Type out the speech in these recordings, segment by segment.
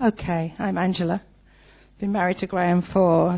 Okay, I'm Angela. Been married to Graham for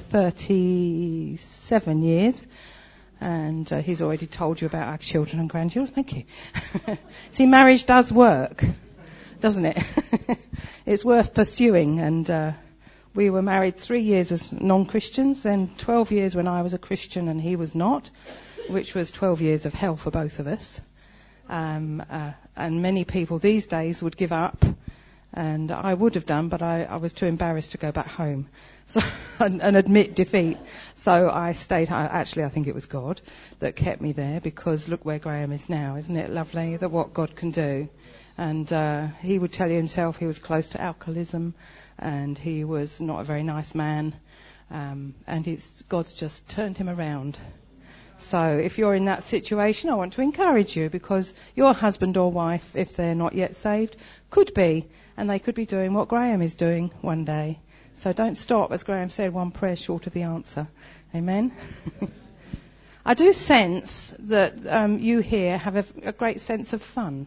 37 years, and he's already told you about our children and grandchildren. Thank you. See, marriage does work, doesn't it? It's worth pursuing, and we were married 3 years as non-Christians, then 12 years when I was a Christian and he was not, which was 12 years of hell for both of us. And many people these days would give up, and I would have done, but I was too embarrassed to go back home and admit defeat. So I stayed. Actually, I think it was God that kept me there, because look where Graham is now. Isn't it lovely that what God can do? And he would tell you himself he was close to alcoholism, and he was not a very nice man, and God's just turned him around. So if you're in that situation, I want to encourage you, because your husband or wife, if they're not yet saved, could be, and they could be doing what Graham is doing one day. So don't stop, as Graham said, one prayer short of the answer. Amen? I do sense that you here have a great sense of fun.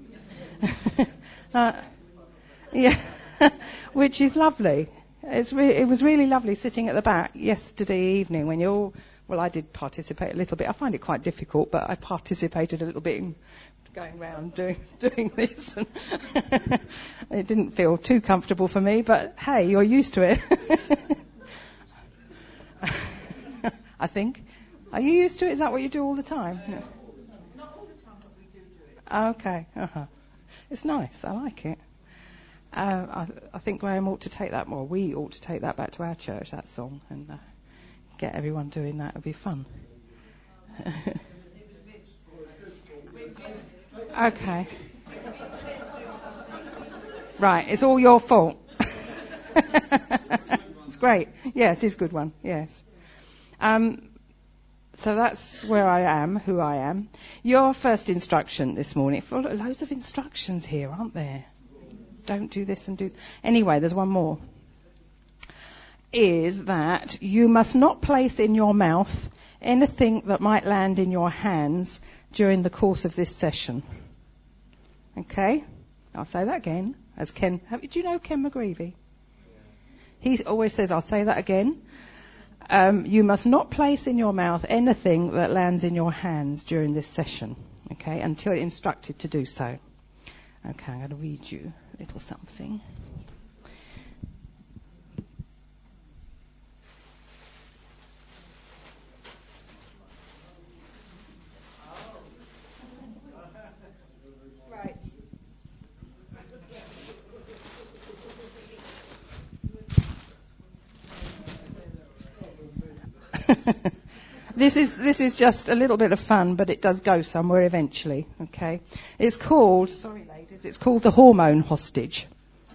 Yeah, which is lovely. It was really lovely sitting at the back yesterday evening when you're all... Well, I did participate a little bit. I find it quite difficult, but I participated a little bit in going around doing this. And it didn't feel too comfortable for me, but hey, you're used to it. I think. Are you used to it? Is that what you do all the time? No. Not all the time, but we do it. Okay. Uh-huh. It's nice. I like it. I think Graham ought to take that more. We ought to take that back to our church, that song, and... get everyone doing that. It would be fun. Okay. Right, it's all your fault. It's great. Yes, it's a good one. Yes. So that's where I am, who I am. Your first instruction this morning. Loads of instructions here, aren't there? Don't do this and do... Anyway, there's one more. Is that you must not place in your mouth anything that might land in your hands during the course of this session. Okay? I'll say that again. As Ken, do you know Ken McGreevy? He always says, I'll say that again. You must not place in your mouth anything that lands in your hands during this session. Okay? Until instructed to do so. Okay, I'm going to read you a little something. This is just a little bit of fun, but it does go somewhere eventually. Okay, it's called. Sorry, ladies. It's called the hormone hostage.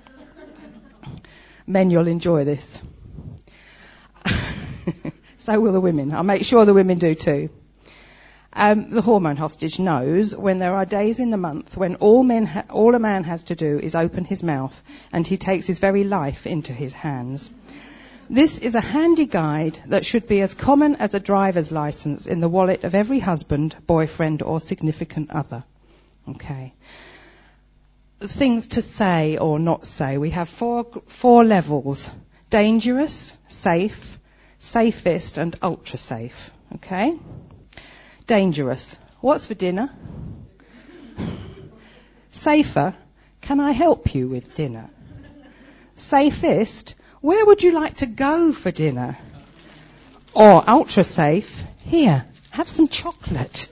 Men, you'll enjoy this. So will the women. I'll make sure the women do too. The hormone hostage knows when there are days in the month when all a man has to do is open his mouth, and he takes his very life into his hands. This is a handy guide that should be as common as a driver's license in the wallet of every husband, boyfriend, or significant other. Okay. Things to say or not say. We have four levels: dangerous, safe, safest, and ultra safe. Okay. Dangerous. What's for dinner? Safer. Can I help you with dinner? Safest. Where would you like to go for dinner? Or ultra safe. Here, have some chocolate.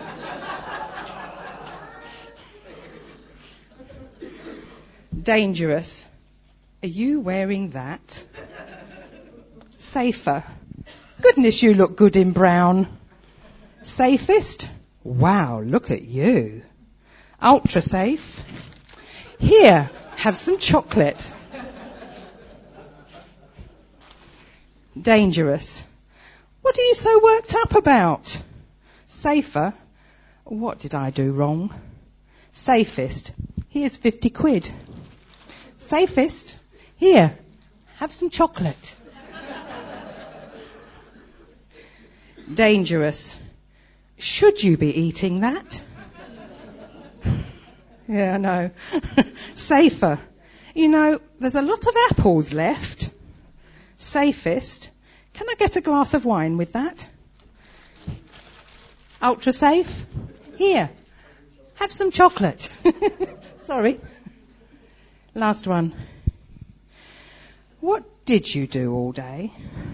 Dangerous. Are you wearing that? Safer. Goodness, you look good in brown. Safest? Wow, look at you. Ultra safe. Here, have some chocolate. Dangerous. What are you so worked up about? Safer. What did I do wrong? Safest. Here's 50 quid. Safest. Here, have some chocolate. Dangerous. Should you be eating that? Yeah, I know. Safer. You know, there's a lot of apples left. Safest. Can I get a glass of wine with that? Ultra safe. Here. Have some chocolate. Sorry. Last one. What did you do all day?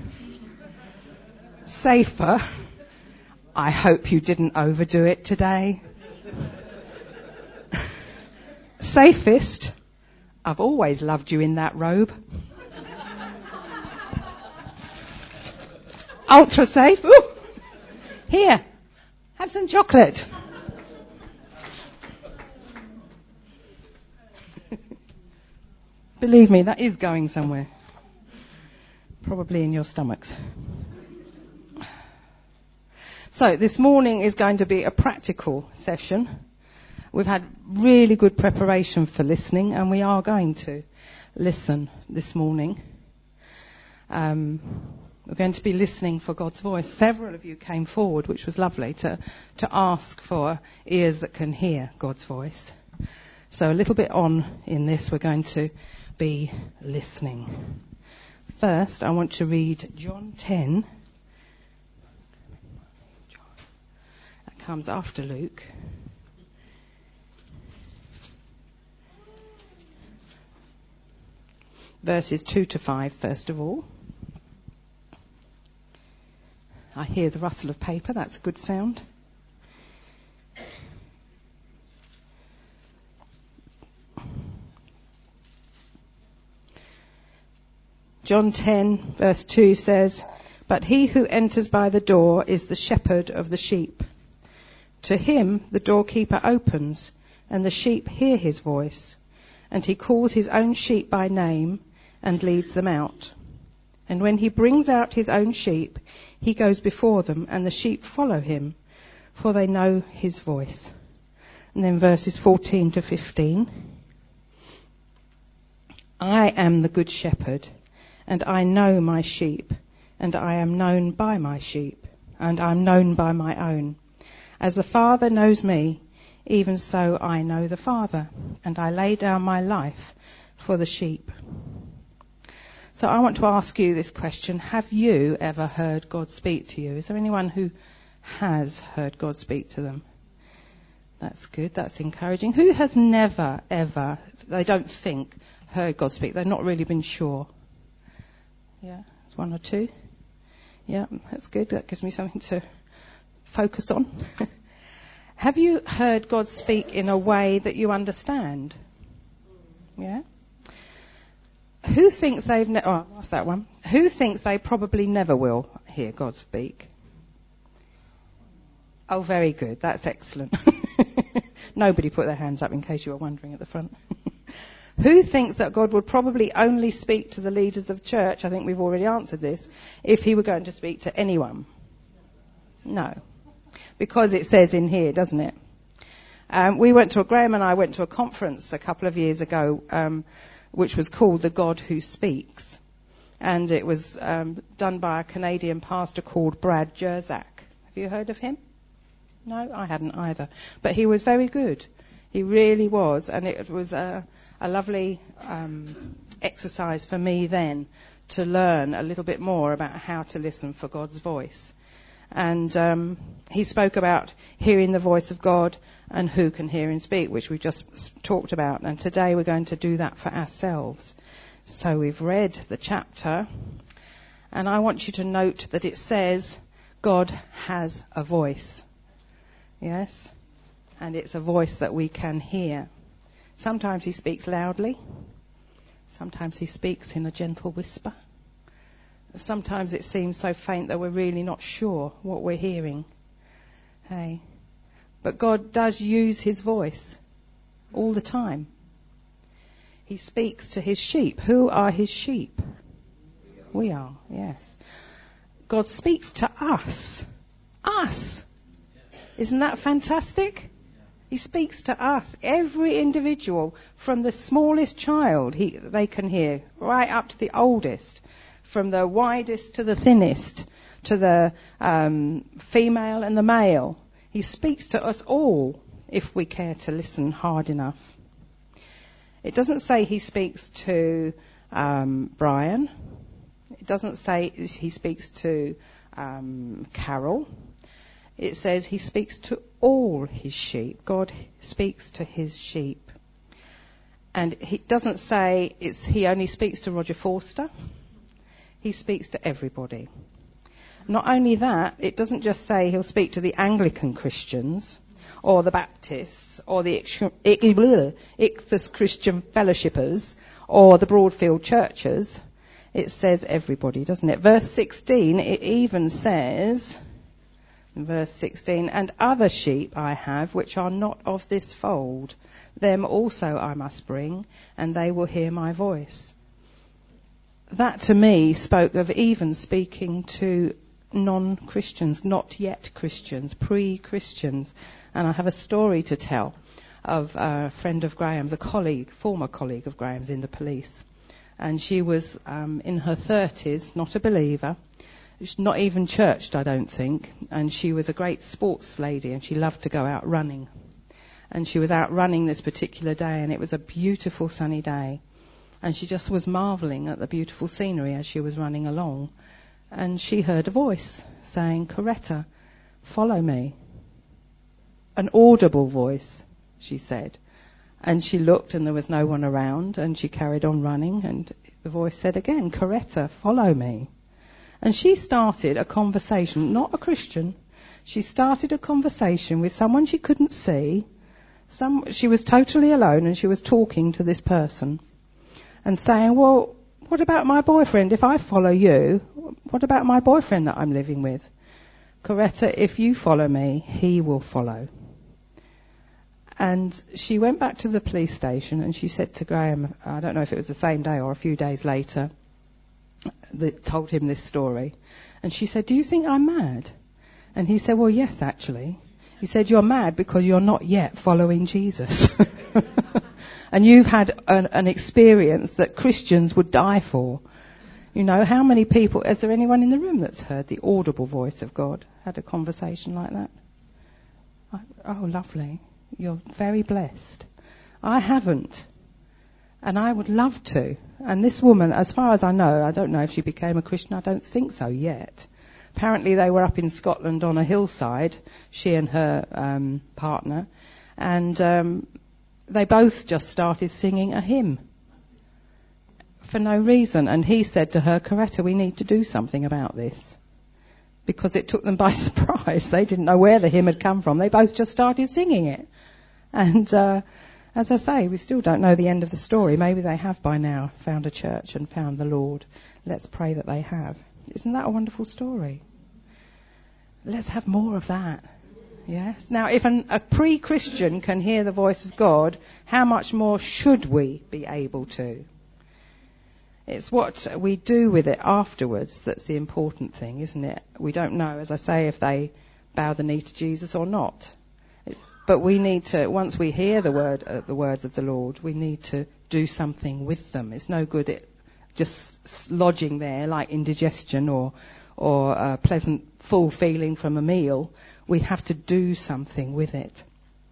Safer. I hope you didn't overdo it today. Safest. I've always loved you in that robe. Ultra safe. Ooh. Here. Have some chocolate. Believe me, that is going somewhere. Probably in your stomachs. So this morning is going to be a practical session. We've had really good preparation for listening, and we are going to listen this morning. We're going to be listening for God's voice. Several of you came forward, which was lovely, to ask for ears that can hear God's voice. So a little bit on in this, we're going to be listening. First, I want to read John 10. That comes after Luke. Verses 2 to 5, first of all. I hear the rustle of paper. That's a good sound. John 10, verse 2 says, "But he who enters by the door is the shepherd of the sheep. To him the doorkeeper opens, and the sheep hear his voice. And he calls his own sheep by name and leads them out. And when he brings out his own sheep, he goes before them, and the sheep follow him, for they know his voice." And then verses 14 to 15. "I am the good shepherd, and I know my sheep, and I am known by my sheep, and I am known by my own. As the Father knows me, even so I know the Father, and I lay down my life for the sheep." So I want to ask you this question. Have you ever heard God speak to you? Is there anyone who has heard God speak to them? That's good. That's encouraging. Who has never, ever, they don't think, heard God speak? They've not really been sure. Yeah, it's one or two. Yeah, that's good. That gives me something to focus on. Have you heard God speak in a way that you understand? Yeah? Who thinks they've what's that one? Who thinks they probably never will hear God speak? Oh, very good. That's excellent. Nobody put their hands up in case you were wondering at the front. Who thinks that God would probably only speak to the leaders of church? I think we've already answered this. If he were going to speak to anyone. No. Because it says in here, doesn't it? Graham and I went to a conference a couple of years ago, which was called The God Who Speaks. And it was done by a Canadian pastor called Brad Jersak. Have you heard of him? No, I hadn't either. But he was very good. He really was. And it was a lovely exercise for me then to learn a little bit more about how to listen for God's voice. And he spoke about hearing the voice of God and who can hear and speak, which we just talked about. And today we're going to do that for ourselves. So we've read the chapter, and I want you to note that it says God has a voice. Yes? And it's a voice that we can hear. Sometimes he speaks loudly. Sometimes he speaks in a gentle whisper. Sometimes it seems so faint that we're really not sure what we're hearing. Hey. But God does use his voice all the time. He speaks to his sheep. Who are his sheep? We are, yes. God speaks to us. Us. Isn't that fantastic? He speaks to us. Every individual, from the smallest child, they can hear, right up to the oldest. From the widest to the thinnest, to the female and the male. He speaks to us all if we care to listen hard enough. It doesn't say he speaks to Brian. It doesn't say he speaks to Carol. It says he speaks to all his sheep. God speaks to his sheep. And he doesn't say he only speaks to Roger Forster. He speaks to everybody. Not only that, it doesn't just say he'll speak to the Anglican Christians or the Baptists or the Ichthus Christian Fellowshippers or the Broadfield churches. It says everybody, doesn't it? Verse 16, it even says, in verse 16, and other sheep I have which are not of this fold. Them also I must bring, and they will hear my voice. That to me spoke of even speaking to non-Christians, not yet Christians, pre-Christians. And I have a story to tell of a friend of Graham's, a colleague, former colleague of Graham's in the police. And she was in her 30s, not a believer, not even churched, I don't think. And she was a great sports lady, and she loved to go out running. And she was out running this particular day, and it was a beautiful sunny day. And she just was marvelling at the beautiful scenery as she was running along. And she heard a voice saying, Coretta, follow me. An audible voice, she said. And she looked and there was no one around, and she carried on running, and the voice said again, Coretta, follow me. And she started a conversation, not a Christian. She started a conversation with someone she couldn't see. She was totally alone, and she was talking to this person and saying, well, what about my boyfriend? If I follow you, what about my boyfriend that I'm living with? Coretta, if you follow me, he will follow. And she went back to the police station and she said to Graham, I don't know if it was the same day or a few days later, that told him this story. And she said, do you think I'm mad? And he said, well, yes, actually. He said, you're mad because you're not yet following Jesus. And you've had an experience that Christians would die for. You know, how many people, is there anyone in the room that's heard the audible voice of God, had a conversation like that? Oh, lovely. You're very blessed. I haven't. And I would love to. And this woman, as far as I know, I don't know if she became a Christian, I don't think so yet. Apparently they were up in Scotland on a hillside, she and her partner, and they both just started singing a hymn for no reason. And he said to her, Coretta, we need to do something about this. Because it took them by surprise. They didn't know where the hymn had come from. They both just started singing it. And as I say, we still don't know the end of the story. Maybe they have by now found a church and found the Lord. Let's pray that they have. Isn't that a wonderful story? Let's have more of that. Yes. Now, if a pre-Christian can hear the voice of God, how much more should we be able to? It's what we do with it afterwards that's the important thing, isn't it? We don't know, as I say, if they bow the knee to Jesus or not. But we need to, once we hear the words of the Lord, we need to do something with them. It's no good it just lodging there like indigestion or a pleasant full feeling from a meal. We have to do something with it.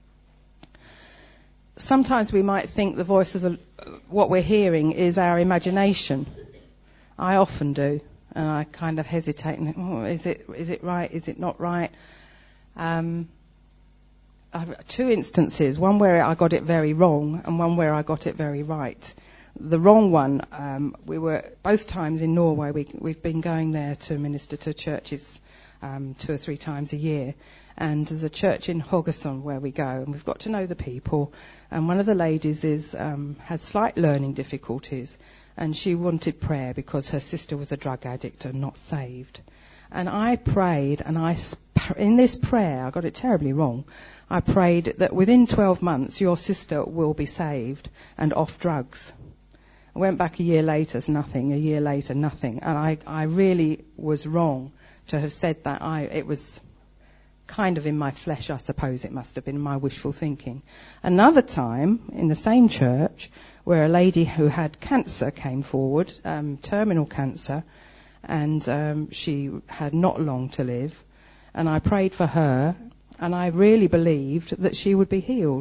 Sometimes we might think the voice of what we're hearing is our imagination. I often do, and I kind of hesitate and think, is it right? Is it not right? I have two instances, one where I got it very wrong and one where I got it very right. The wrong one, we were both times in Norway. We've been going there to minister to churches 2 or 3 times a year. And there's a church in Haugesund where we go, and we've got to know the people. And one of the ladies has slight learning difficulties, and she wanted prayer because her sister was a drug addict and not saved. And I prayed, and in this prayer, I got it terribly wrong. I prayed that within 12 months your sister will be saved and off drugs. I went back a year later, it's nothing. A year later, nothing. And I really was wrong to have said that. It was kind of in my flesh, I suppose it must have been my wishful thinking. Another time, in the same church, where a lady who had cancer came forward, terminal cancer, and she had not long to live. And I prayed for her, and I really believed that she would be healed.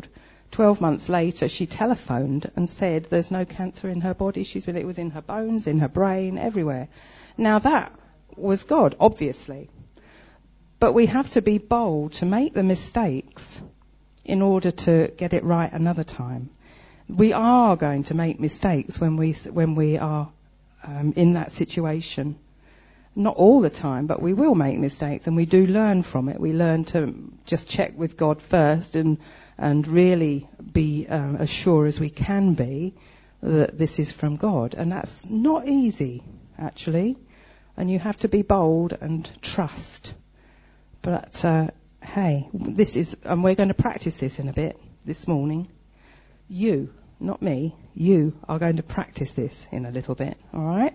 12 months later, she telephoned and said there's no cancer in her body. It was in her bones, in her brain, everywhere. Now that was God, obviously. But we have to be bold to make the mistakes in order to get it right another time. We are going to make mistakes when we are in that situation. Not all the time, but we will make mistakes, and we do learn from it. We learn to just check with God first and really be as sure as we can be that this is from God. And that's not easy, actually. And you have to be bold and trust. But hey, and we're going to practice this in a bit this morning. You, not me, you are going to practice this in a little bit, all right?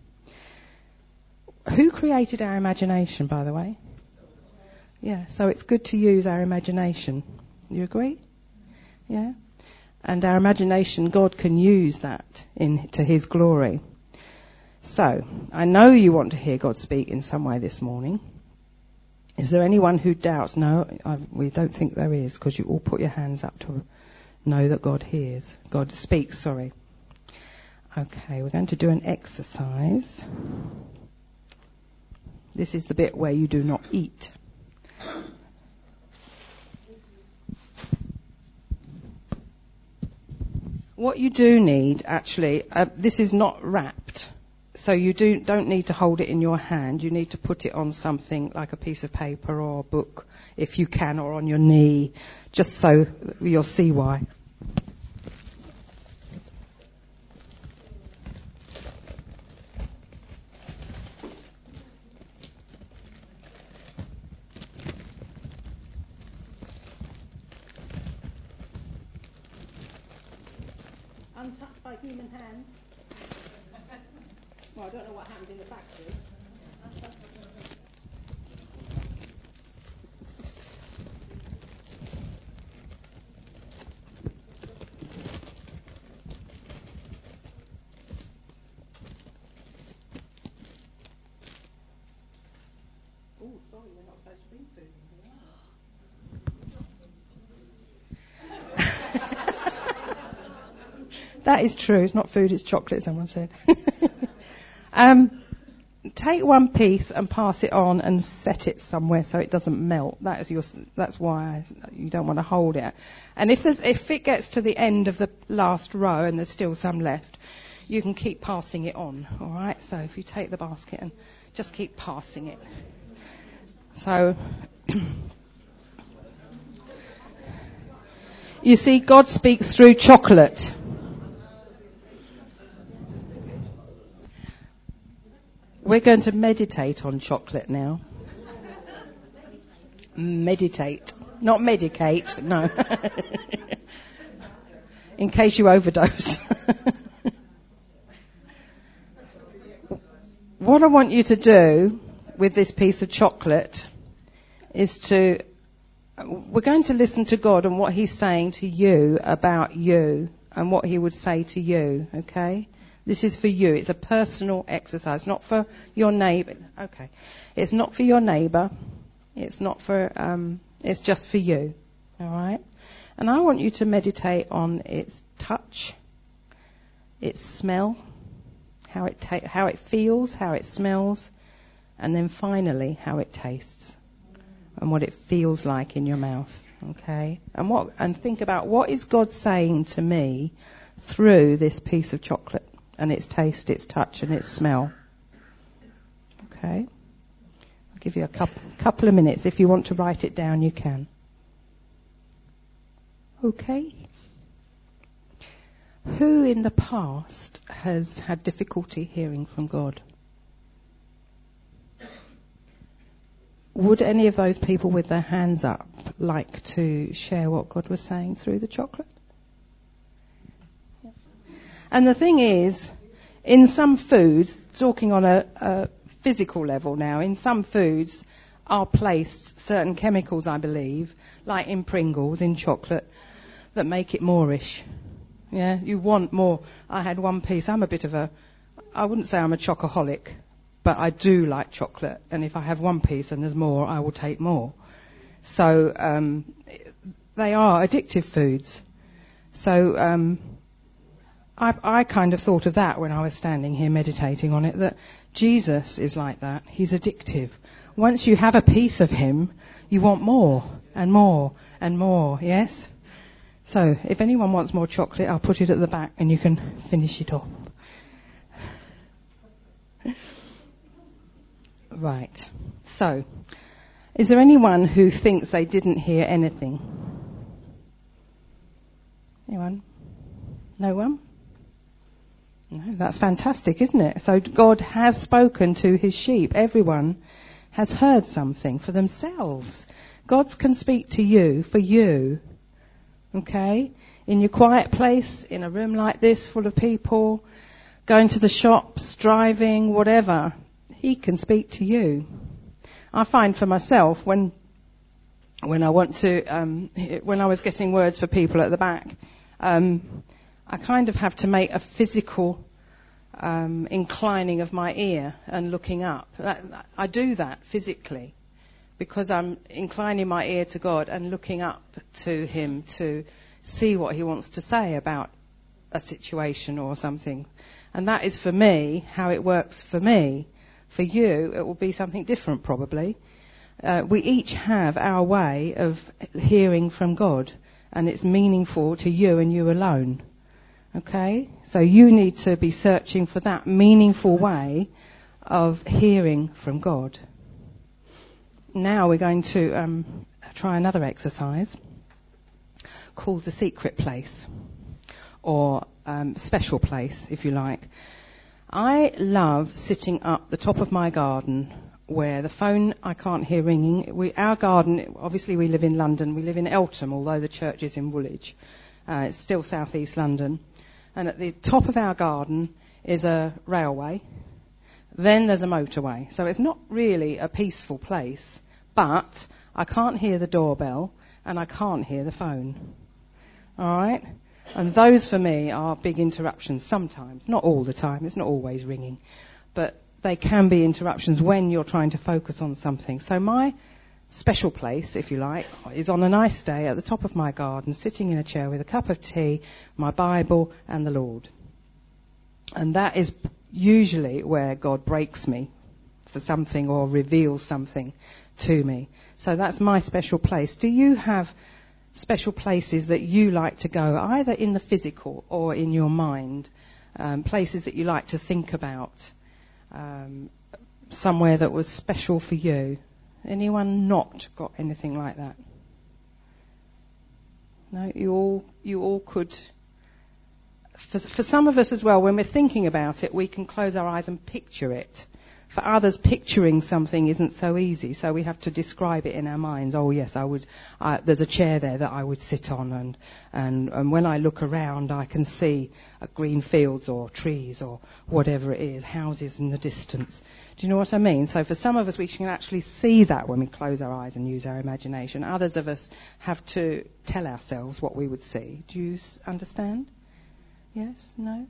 Who created our imagination, by the way? Yeah, so it's good to use our imagination. You agree? Yeah? And our imagination, God can use that to His glory. So, I know you want to hear God speak in some way this morning. Is there anyone who doubts? No, we don't think there is, because you all put your hands up to know that God hears. God speaks, sorry. Okay, we're going to do an exercise. This is the bit where you do not eat. What you do need, actually, this is not wrapped, so you don't need to hold it in your hand. You need to put it on something like a piece of paper or a book, if you can, or on your knee, just so you'll see why. Untouched by human hands. Well, I don't know what happened in the factory. Oh, sorry, we're not supposed to bring food in here, That is true. It's not food, it's chocolate, someone said. Take one piece and pass it on and set it somewhere so it doesn't melt. That's why you don't want to hold it. And if it gets to the end of the last row and there's still some left, you can keep passing it on. All right. So if you take the basket and just keep passing it. So you see, God speaks through chocolate. We're going to meditate on chocolate now. Meditate. Not medicate, no. In case you overdose. What I want you to do with this piece of chocolate is we're going to listen to God and what He's saying to you about you and what He would say to you, okay? This is for you. It's a personal exercise, not for your neighbour. Okay. It's not for your neighbour. It's not for, it's just for you. All right? And I want you to meditate on its touch, its smell, how it feels, how it smells, and then finally how it tastes and what it feels like in your mouth. Okay? And think about what is God saying to me through this piece of chocolate. And its taste, its touch, and its smell. Okay? I'll give you a couple of minutes. If you want to write it down, you can. Okay? Who in the past has had difficulty hearing from God? Would any of those people with their hands up like to share what God was saying through the chocolate? And the thing is, in some foods, talking on a physical level now, in some foods are placed certain chemicals, I believe, like in Pringles, in chocolate, that make it moreish. Yeah, you want more. I had one piece. I wouldn't say I'm a chocoholic, but I do like chocolate. And if I have one piece and there's more, I will take more. So they are addictive foods. So I kind of thought of that when I was standing here meditating on it, that Jesus is like that. He's addictive. Once you have a piece of him, you want more and more and more, yes? So if anyone wants more chocolate, I'll put it at the back and you can finish it off. Right. So, is there anyone who thinks they didn't hear anything? Anyone? No one? No, that's fantastic, isn't it? So God has spoken to his sheep. Everyone has heard something for themselves. God can speak to you for you. Okay? In your quiet place, in a room like this full of people, going to the shops, driving, whatever, he can speak to you. I find for myself when I want to, when I was getting words for people at the back, I kind of have to make a physical inclining of my ear and looking up. I do that physically because I'm inclining my ear to God and looking up to him to see what he wants to say about a situation or something. And that is for me how it works for me. For you, it will be something different probably. We each have our way of hearing from God, and it's meaningful to you and you alone. Okay? So you need to be searching for that meaningful way of hearing from God. Now we're going to try another exercise called the secret place, or special place, if you like. I love sitting up the top of my garden where the phone I can't hear ringing. Our garden, obviously we live in London, we live in Eltham, although the church is in Woolwich. It's still southeast London. And at the top of our garden is a railway. Then there's a motorway. So it's not really a peaceful place, but I can't hear the doorbell and I can't hear the phone. All right? And those for me are big interruptions sometimes. Not all the time. It's not always ringing. But they can be interruptions when you're trying to focus on something. So my special place, if you like, is on a nice day at the top of my garden, sitting in a chair with a cup of tea, my Bible and the Lord. And that is usually where God breaks me for something or reveals something to me. So that's my special place. Do you have special places that you like to go, either in the physical or in your mind, places that you like to think about, somewhere that was special for you? Anyone not got anything like that? No, you all could. For some of us as well, when we're thinking about it, we can close our eyes and picture it. For others, picturing something isn't so easy, so we have to describe it in our minds. Oh yes, I would. There's a chair there that I would sit on, and when I look around, I can see green fields or trees or whatever it is, houses in the distance. Do you know what I mean? So for some of us, we can actually see that when we close our eyes and use our imagination. Others of us have to tell ourselves what we would see. Do you understand? Yes? No?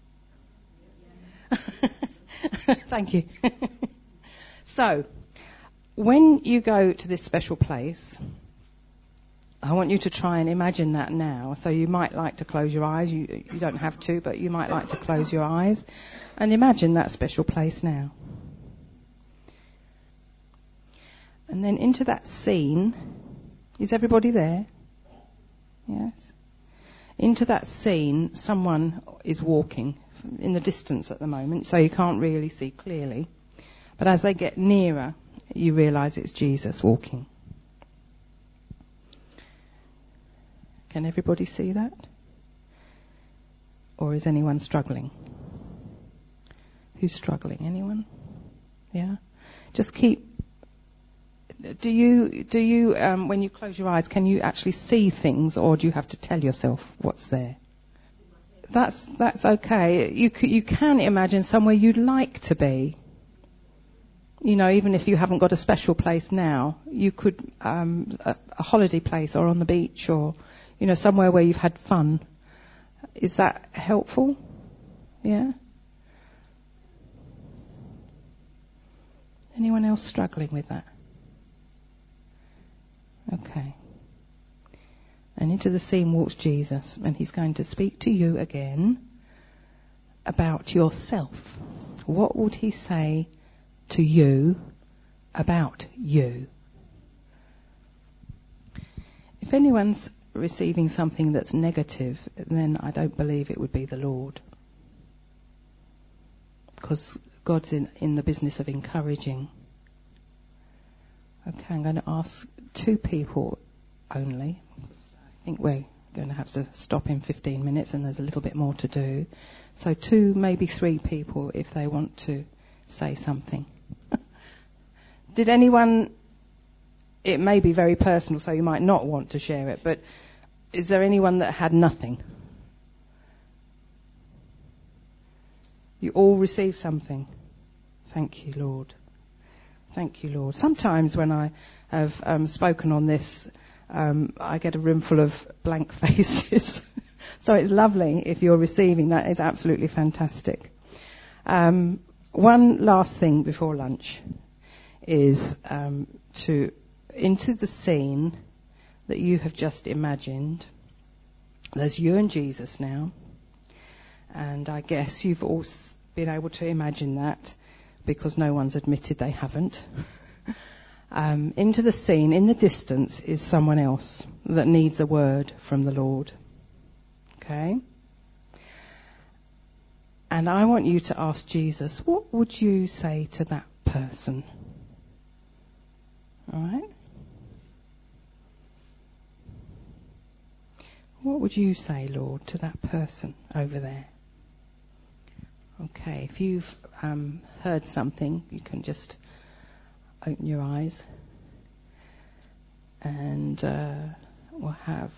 Thank you. So, when you go to this special place, I want you to try and imagine that now. So you might like to close your eyes. You don't have to, but you might like to close your eyes and imagine that special place now. And then into that scene, is everybody there? Yes? Into that scene, someone is walking in the distance at the moment, so you can't really see clearly. But as they get nearer, you realise it's Jesus walking. Can everybody see that? Or is anyone struggling? Who's struggling? Anyone? Yeah? Just keep... Do you when you close your eyes, can you actually see things, or do you have to tell yourself what's there? That's okay. You can imagine somewhere you'd like to be. You know, even if you haven't got a special place now, you could a holiday place or on the beach, or somewhere where you've had fun. Is that helpful? Yeah. Anyone else struggling with that? Okay. And into the scene walks Jesus, and he's going to speak to you again about yourself. What would he say to you about you? If anyone's receiving something that's negative, then I don't believe it would be the Lord. Because God's in the business of encouraging. Okay, I'm going to ask 2 people only. I think we're going to have to stop in 15 minutes and there's a little bit more to do. So 2, maybe 3 people if they want to say something. Did anyone, it may be very personal so you might not want to share it, but is there anyone that had nothing? You all received something. Thank you, Lord. Thank you, Lord. Sometimes when I have spoken on this, I get a room full of blank faces. So it's lovely if you're receiving that. It's absolutely fantastic. One last thing before lunch is into the scene that you have just imagined. There's you and Jesus now. And I guess you've all been able to imagine that because no one's admitted they haven't. Into the scene, in the distance, is someone else that needs a word from the Lord. Okay? And I want you to ask Jesus, what would you say to that person? All right? What would you say, Lord, to that person over there? Okay, if you've heard something, you can just open your eyes. And we'll have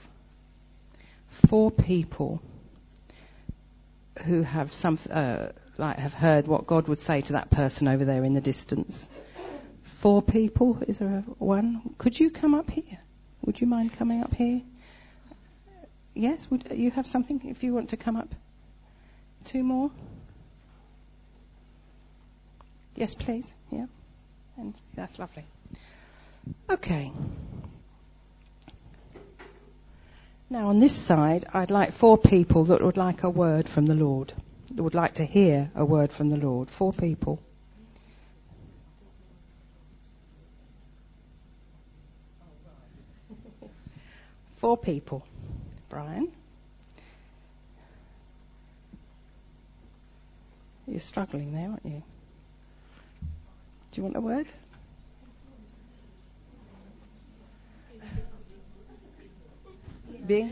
4 people who have have heard what God would say to that person over there in the distance. 4 people? Is there one? Could you come up here? Would you mind coming up here? Yes? Would you have something if you want to come up? 2 more? Yes, please. Yeah. And that's lovely. Okay. Now on this side, I'd like 4 people that would like a word from the Lord. That would like to hear a word from the Lord. 4 people. Four people. Brian? You're struggling there, aren't you? Do you want a word? Being?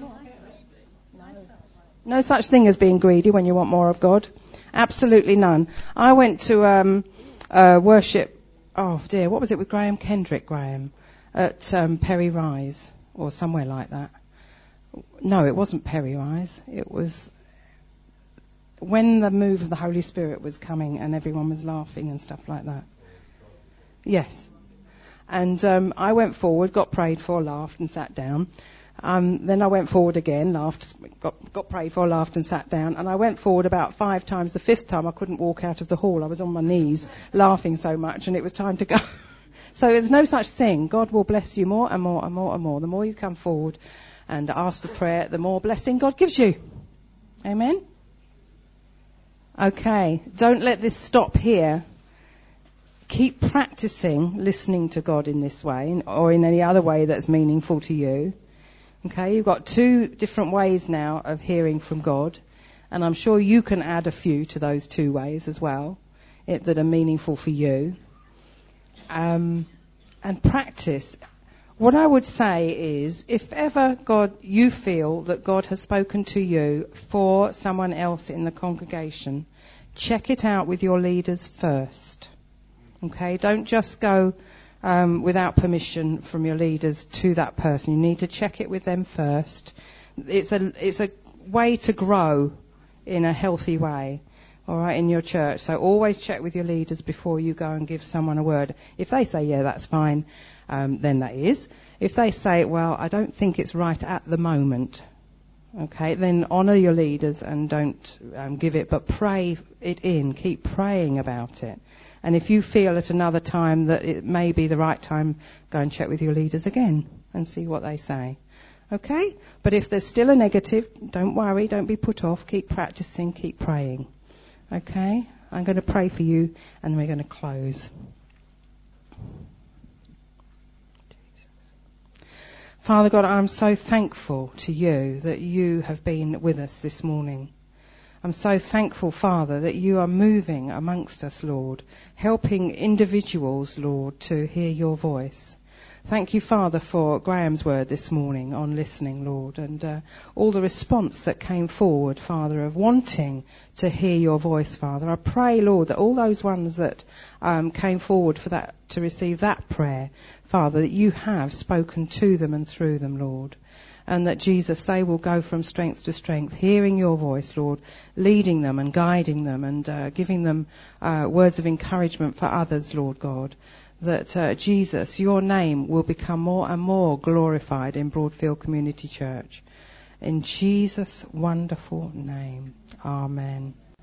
No such thing as being greedy when you want more of God. Absolutely none. I went to worship, what was it with Graham Kendrick, at Perry Rise, or somewhere like that. No, it wasn't Perry Rise. It was when the move of the Holy Spirit was coming and everyone was laughing and stuff like that. Yes. And I went forward, got prayed for, laughed and sat down. Then I went forward again, laughed, got prayed for, laughed and sat down. And I went forward about 5 times. The 5th time I couldn't walk out of the hall. I was on my knees laughing so much and it was time to go. So there's no such thing. God will bless you more and more and more and more. The more you come forward and ask for prayer, the more blessing God gives you. Amen? Okay. Don't let this stop here. Keep practicing listening to God in this way or in any other way that's meaningful to you. Okay, you've got 2 different ways now of hearing from God, and I'm sure you can add a few to those 2 ways as well that are meaningful for you. And practice. What I would say is, if ever you feel that God has spoken to you for someone else in the congregation, check it out with your leaders first. Okay, don't just go without permission from your leaders to that person. You need to check it with them first. It's a way to grow in a healthy way, all right, in your church. So always check with your leaders before you go and give someone a word. If they say, yeah, that's fine, then that is. If they say, well, I don't think it's right at the moment, okay, then honour your leaders and don't give it, but pray it in. Keep praying about it. And if you feel at another time that it may be the right time, go and check with your leaders again and see what they say. Okay? But if there's still a negative, don't worry, don't be put off. Keep practicing, keep praying. Okay? I'm going to pray for you and we're going to close. Father God, I'm so thankful to you that you have been with us this morning. I'm so thankful, Father, that you are moving amongst us, Lord, helping individuals, Lord, to hear your voice. Thank you, Father, for Graham's word this morning on listening, Lord, and all the response that came forward, Father, of wanting to hear your voice, Father. I pray, Lord, that all those ones that came forward for that, to receive that prayer, Father, that you have spoken to them and through them, Lord. And that, Jesus, they will go from strength to strength, hearing your voice, Lord, leading them and guiding them and giving them words of encouragement for others, Lord God. That, Jesus, your name will become more and more glorified in Broadfield Community Church. In Jesus' wonderful name. Amen.